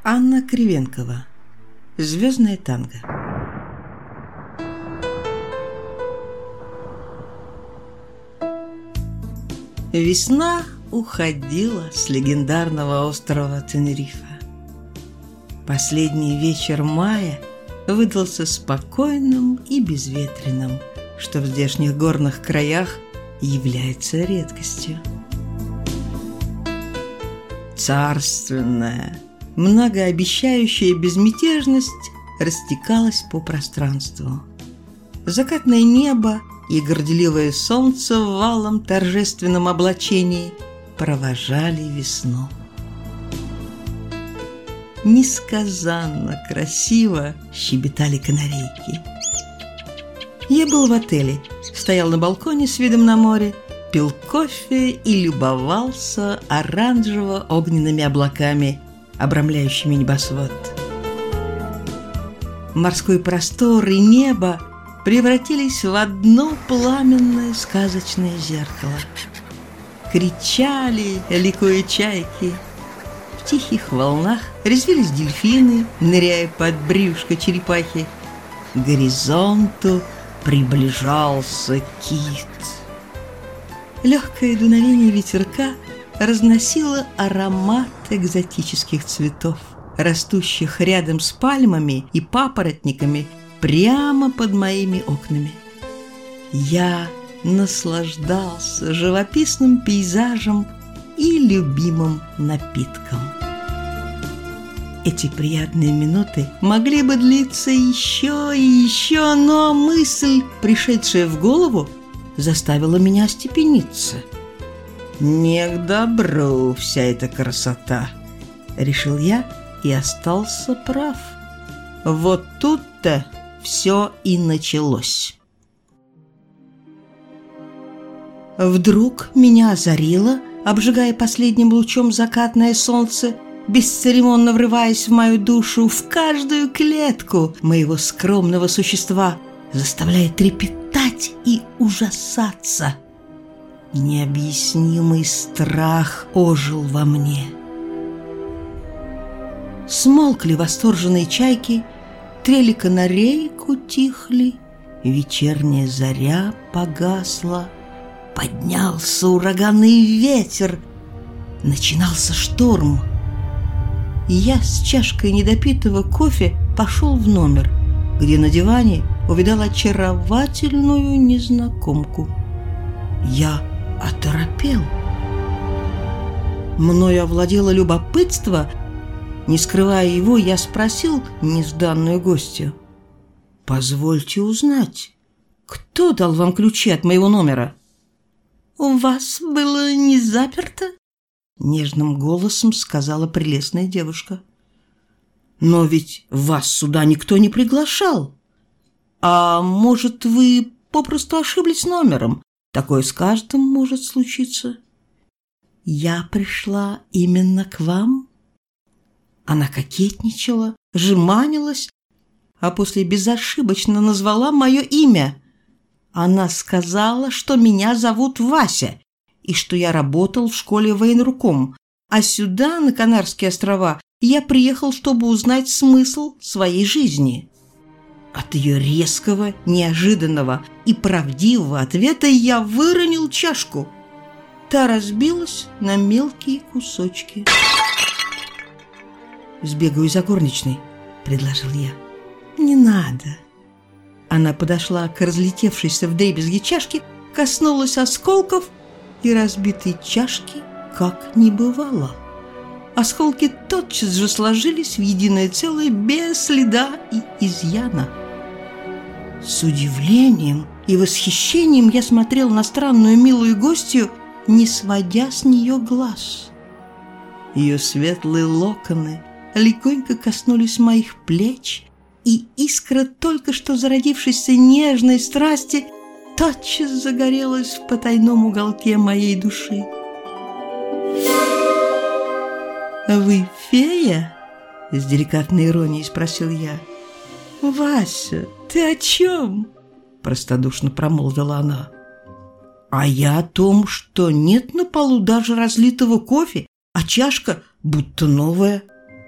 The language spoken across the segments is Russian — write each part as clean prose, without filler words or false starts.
Анна Кривенкова. «Звездное танго». Весна уходила с легендарного острова Тенерифе. Последний вечер мая выдался спокойным и безветренным, что в здешних горных краях является редкостью. Царственная, многообещающая безмятежность растекалась по пространству. Закатное небо и горделивое солнце в валом торжественном облачении провожали весну. Несказанно красиво щебетали канарейки. Я был в отеле, стоял на балконе с видом на море, пил кофе и любовался оранжево-огненными облаками, обрамляющими небосвод. Морской простор и небо превратились в одно пламенное сказочное зеркало. Кричали, ликуя чайки. В тихих волнах резвились дельфины, ныряя под брюшко черепахи. К горизонту приближался кит. Легкое дуновение ветерка разносило аромат экзотических цветов, растущих рядом с пальмами и папоротниками прямо под моими окнами. Я наслаждался живописным пейзажем и любимым напитком. Эти приятные минуты могли бы длиться еще и еще, но мысль, пришедшая в голову, заставила меня остепениться. «Не к добру вся эта красота», — решил я и остался прав. Вот тут-то все и началось. Вдруг меня озарило, обжигая последним лучом закатное солнце, бесцеремонно врываясь в мою душу, в каждую клетку моего скромного существа, заставляя трепетать и ужасаться. Необъяснимый страх ожил во мне. Смолкли восторженные чайки, трели канареек утихли, вечерняя заря погасла, поднялся ураганный ветер, начинался шторм. И я с чашкой недопитого кофе пошел в номер, где на диване увидал очаровательную незнакомку. Я оторопел. Мною овладело любопытство. Не скрывая его, я спросил нежданную гостью: «Позвольте узнать, кто дал вам ключи от моего номера?» «У вас было не заперто?» — нежным голосом сказала прелестная девушка. «Но ведь вас сюда никто не приглашал. А может, вы попросту ошиблись номером? Такое с каждым может случиться». «Я пришла именно к вам». Она кокетничала, жеманилась, а после безошибочно назвала мое имя. Она сказала, что меня зовут Вася и что я работал в школе военруком, а сюда, на Канарские острова, я приехал, чтобы узнать смысл своей жизни. От ее резкого, неожиданного и правдивого ответа я выронил чашку. Та разбилась на мелкие кусочки. «Сбегаю за горничной», — предложил я. «Не надо». Она подошла к разлетевшейся вдребезги чашке, коснулась осколков, и разбитой чашки как не бывало. Осколки тотчас же сложились в единое целое без следа и изъяна. С удивлением и восхищением я смотрел на странную милую гостью, не сводя с нее глаз. Ее светлые локоны легонько коснулись моих плеч, и искра только что зародившейся нежной страсти тотчас загорелась в потайном уголке моей души. «Вы фея?» — с деликатной иронией спросил я. «Вася, ты о чем?» — простодушно промолвила она. «А я о том, что нет на полу даже разлитого кофе, а чашка будто новая».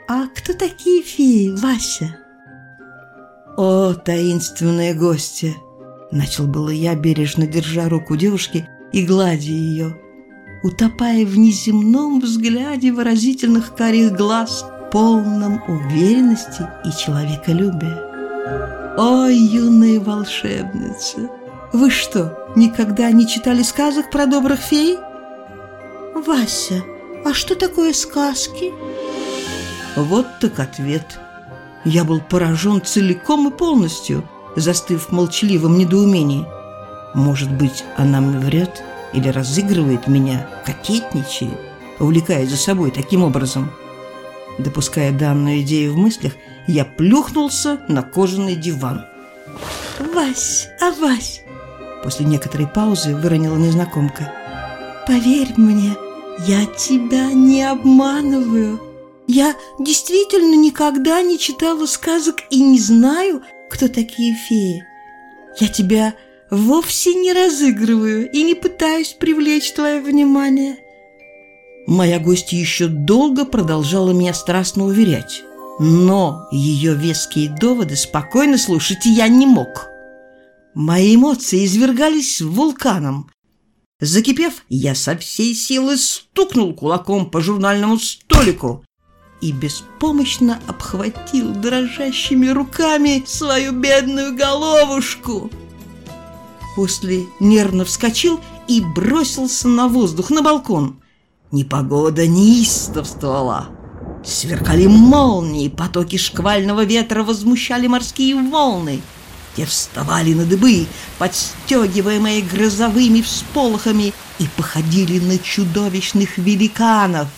«А кто такие феи, Вася?» «О, таинственные гости!» Начал было я, бережно держа руку девушки и гладя ее, утопая в неземном взгляде выразительных карих глаз, полном уверенности и человеколюбия. «О, юные волшебницы! Вы что, никогда не читали сказок про добрых фей?» «Вася, а что такое сказки?» Вот так ответ. Я был поражен целиком и полностью, застыв в молчаливом недоумении. Может быть, она мне врет или разыгрывает меня, кокетничает, увлекая за собой таким образом. Допуская данную идею в мыслях, я плюхнулся на кожаный диван. Вась, После некоторой паузы выронила незнакомка. поверь мне, я тебя не обманываю. Я действительно никогда не читала сказок и не знаю, кто такие феи. Я тебя вовсе не разыгрываю и не пытаюсь привлечь твое внимание». Моя гостья еще долго продолжала меня страстно уверять, но ее веские доводы спокойно слушать я не мог. Мои эмоции извергались вулканом. Закипев, я со всей силы стукнул кулаком по журнальному столику и беспомощно обхватил дрожащими руками свою бедную головушку. После нервно вскочил и бросился на воздух, на балкон. Непогода неистовствовала. Сверкали молнии, потоки шквального ветра возмущали морские волны. Те вставали на дыбы, подстегиваемые грозовыми всполохами, и походили на чудовищных великанов.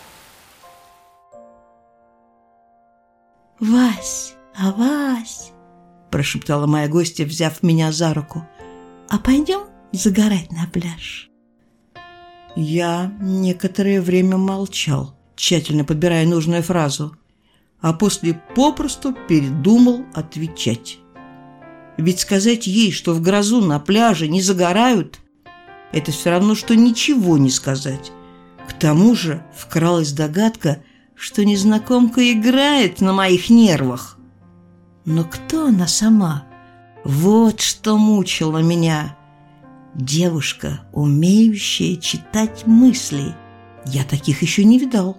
Вась, прошептала моя гостья, взяв меня за руку, а пойдем загорать на пляж? Я некоторое время молчал, тщательно подбирая нужную фразу, а после попросту передумал отвечать. Ведь сказать ей, что в грозу на пляже не загорают, это все равно, что ничего не сказать. К тому же вкралась догадка, что незнакомка играет на моих нервах. Но кто она сама? Вот что мучило меня. Девушка, умеющая читать мысли. Я таких еще не видал.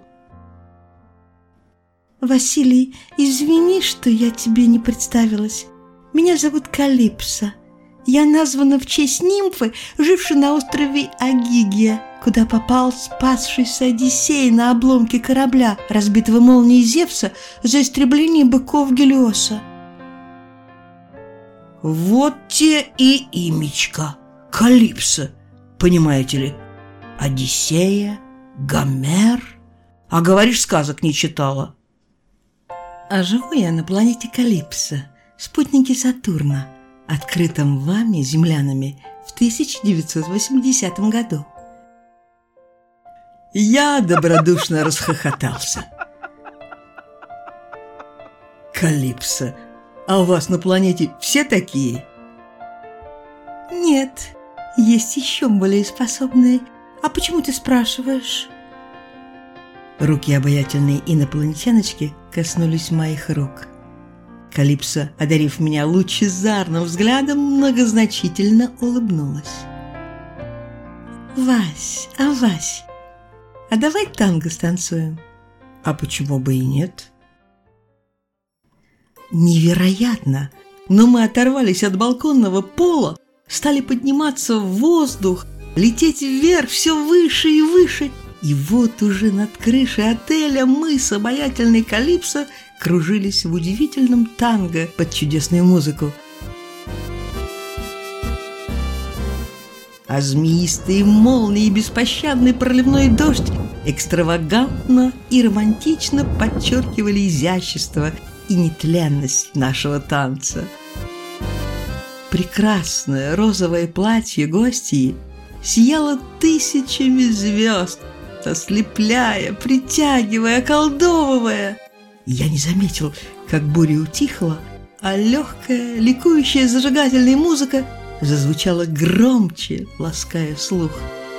Василий, извини, что я тебе не представилась. Меня зовут Калипсо. Я названа в честь нимфы, жившей на острове Агигия, куда попал спасшийся Одиссей на обломке корабля, разбитого молнией Зевса за истребление быков Гелиоса. Вот те и имечко. Калипсо, понимаете ли? Одиссея, Гомер. А говоришь, сказок не читала. А живу я на планете Калипсо, спутнике Сатурна, открытом вами, землянами, в 1980 году. Я добродушно расхохотался. Калипсо, а у вас на планете все такие? Нет, есть еще более способные. А почему ты спрашиваешь? Руки обаятельной инопланетяночки коснулись моих рук. Калипсо, одарив меня лучезарным взглядом, многозначительно улыбнулась. Вась, а давай танго станцуем? А почему бы и нет? Невероятно! Но мы оторвались от балконного пола, стали подниматься в воздух, лететь вверх все выше и выше. И вот уже над крышей отеля мы с обаятельной Калипсо кружились в удивительном танго под чудесную музыку. А змеистые молнии и беспощадный проливной дождь экстравагантно и романтично подчеркивали изящество и нетленность нашего танца. Прекрасное розовое платье гостьи сияло тысячами звезд, ослепляя, притягивая, околдовывая. Я не заметил, как буря утихла, а легкая, ликующая зажигательная музыка зазвучала громче, лаская слух.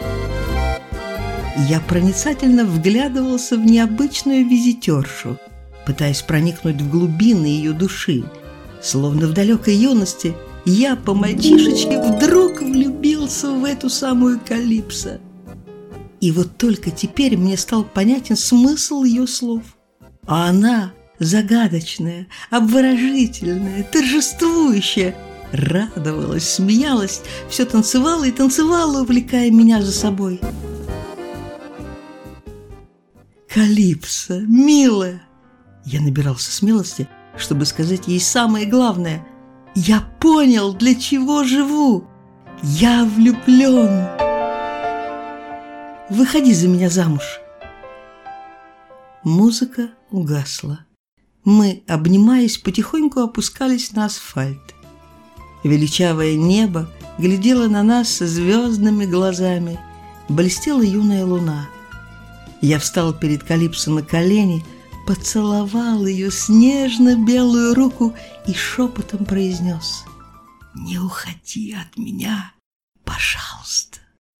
Я проницательно вглядывался в необычную визитершу, пытаясь проникнуть в глубины ее души. Словно в далекой юности я по-мальчишечке вдруг влюбился в эту самую Калипсо. И вот только теперь мне стал понятен смысл ее слов. А она, загадочная, обворожительная, торжествующая, радовалась, смеялась, все танцевала и танцевала, увлекая меня за собой. «Калипсо, милая!» Я набирался смелости, чтобы сказать ей самое главное. «Я понял, для чего живу! Я влюблен! Выходи за меня замуж!» Музыка угасла. Мы, обнимаясь, потихоньку опускались на асфальт. Величавое небо глядело на нас со звездными глазами. Блестела юная луна. Я встал перед Калипсо на колени, поцеловал ее снежно-белую руку и шепотом произнес: «Не уходи от меня, пожалуйста».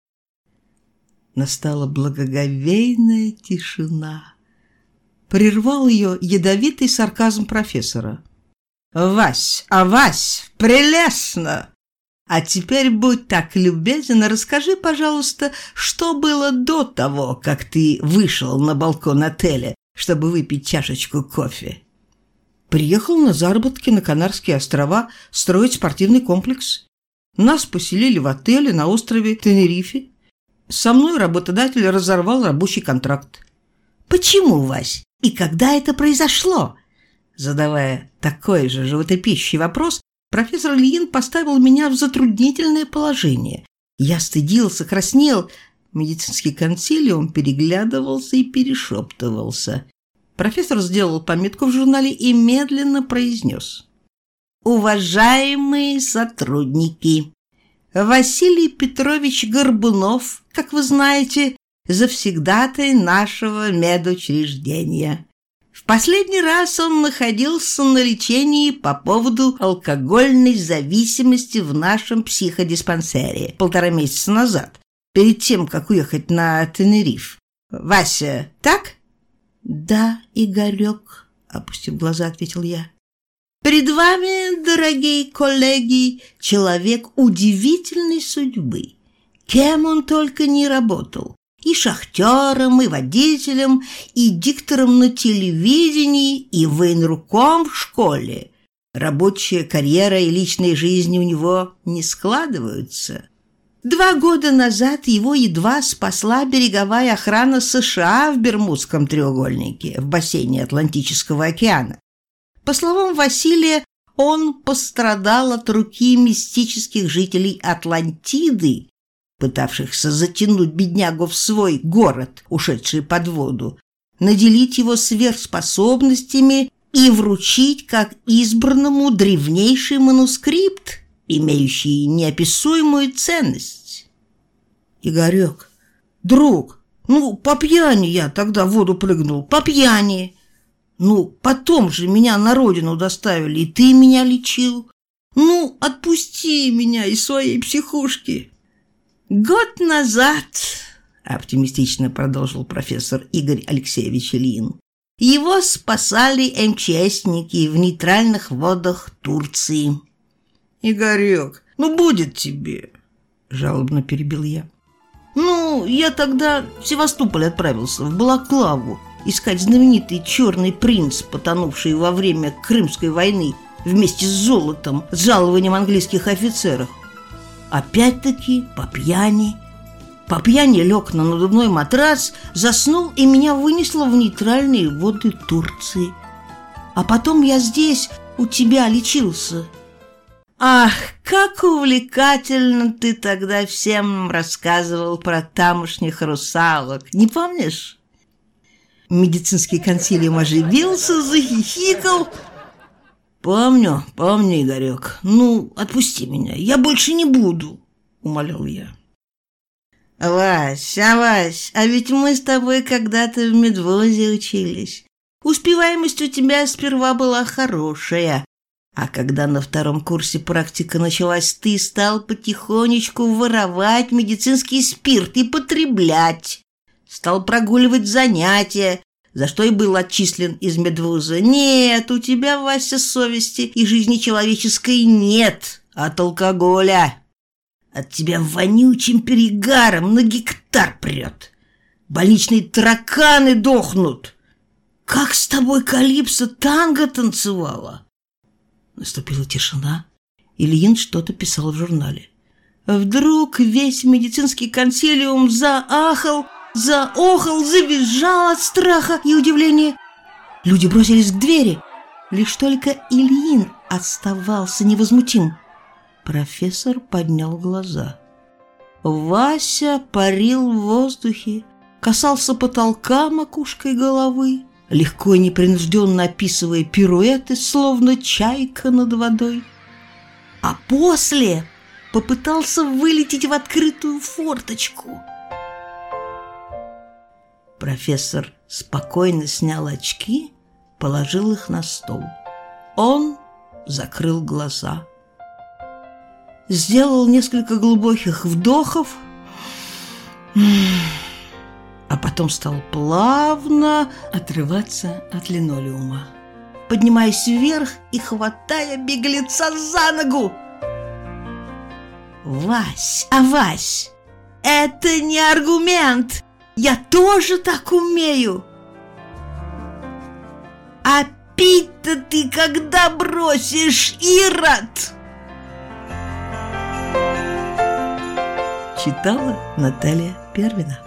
Настала благоговейная тишина. Прервал ее ядовитый сарказм профессора. «Вась, Вась, прелестно! А теперь будь так любезен, расскажи, пожалуйста, что было до того, как ты вышел на балкон отеля, чтобы выпить чашечку кофе?» «Приехал на заработки на Канарские острова строить спортивный комплекс. Нас поселили в отеле на острове Тенерифе. Со мной работодатель разорвал рабочий контракт». «Почему, Вась? И когда это произошло?» Задавая такой же животрепещущий вопрос, профессор Ильин поставил меня в затруднительное положение. Я стыдился, краснел. Медицинский консилиум переглядывался и перешептывался. Профессор сделал пометку в журнале и медленно произнес: «Уважаемые сотрудники, Василий Петрович Горбунов, как вы знаете, завсегдатай нашего медучреждения. В последний раз он находился на лечении по поводу алкогольной зависимости в нашем психодиспансере 1,5 месяца назад, перед тем, как уехать на Тенериф. Вася, так?» «Да, Игорек», — опустив глаза, ответил я. «Перед вами, дорогие коллеги, человек удивительной судьбы. Кем он только не работал. И шахтером, и водителем, и диктором на телевидении, и военруком в школе. Рабочая карьера и личная жизнь у него не складываются. 2 года назад его едва спасла береговая охрана США в Бермудском треугольнике, в бассейне Атлантического океана. По словам Василия, он пострадал от руки мистических жителей Атлантиды, пытавшихся затянуть беднягу в свой город, ушедший под воду, наделить его сверхспособностями и вручить как избранному древнейший манускрипт, имеющий неописуемую ценность». «Игорек, друг, по пьяни я тогда в воду прыгнул, по пьяни. Потом же меня на родину доставили, и ты меня лечил. Отпусти меня из своей психушки». «Год назад, — оптимистично продолжил профессор Игорь Алексеевич Ильин, — его спасали МЧСники в нейтральных водах Турции». «Игорек, будет тебе, — жалобно перебил я. Я тогда в Севастополь отправился, в Балаклаву, искать знаменитый «Черный принц», потонувший во время Крымской войны вместе с золотом, с жалованием английских офицеров. Опять-таки по пьяни. По пьяни лег на надувной матрас, заснул, и меня вынесло в нейтральные воды Турции. А потом я здесь у тебя лечился. Ах, как увлекательно ты тогда всем рассказывал про тамошних русалок, не помнишь?» Медицинский консилиум оживился, захихикал. «Помню, Игорек. Отпусти меня, я больше не буду», — умолял я. «Вась, а ведь мы с тобой когда-то в медвозе учились. Успеваемость у тебя сперва была хорошая, а когда на 2 курсе практика началась, ты стал потихонечку воровать медицинский спирт и потреблять. Стал прогуливать занятия, за что и был отчислен из медвуза. Нет, у тебя, Вася, совести и жизни человеческой нет от алкоголя. От тебя вонючим перегаром на гектар прет. Больничные тараканы дохнут. Как с тобой Калипсо танго танцевала? Наступила тишина. Ильин что-то писал в журнале. Вдруг весь медицинский консилиум заахал, заохал, завизжал от страха и удивления. Люди бросились к двери. Лишь только Ильин оставался невозмутим. Профессор поднял глаза. Вася парил в воздухе, касался потолка макушкой головы, легко и непринужденно описывая пируэты, словно чайка над водой. А после попытался вылететь в открытую форточку. Профессор спокойно снял очки, положил их на стол. Он закрыл глаза. Сделал несколько глубоких вдохов, а потом стал плавно отрываться от линолеума, поднимаясь вверх и хватая беглеца за ногу. «Вась, Вась, это не аргумент! Я тоже так умею! А пить-то ты когда бросишь, Ирод?» Читала Наталья Первина.